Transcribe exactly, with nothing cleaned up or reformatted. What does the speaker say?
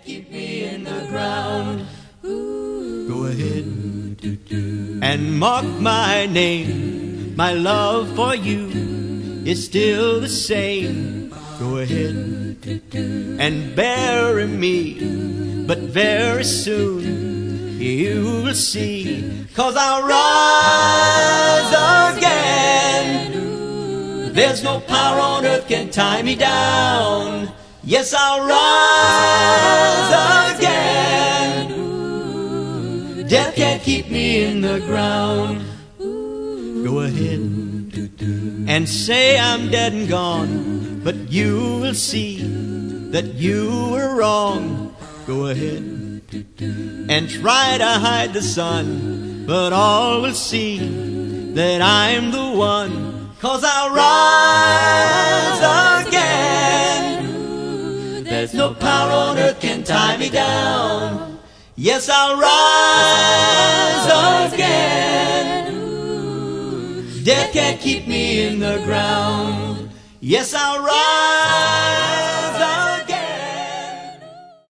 can't keep me in the ground. Go ahead and mark my name. My love for you is still the same. Go ahead and bury me, but very soon you will see, 'cause I'll rise again. There's no power on earth can tie me down. Yes, I'll rise again. Death can't keep me in the ground. Go ahead and say I'm dead and gone, but you will see that you were wrong. Go ahead and try to hide the sun, but all will see that I'm the one, 'cause I'll rise again. There's no power on earth can tie me down. Yes, I'll rise again. Death can't keep me in the ground. Yes, I'll rise.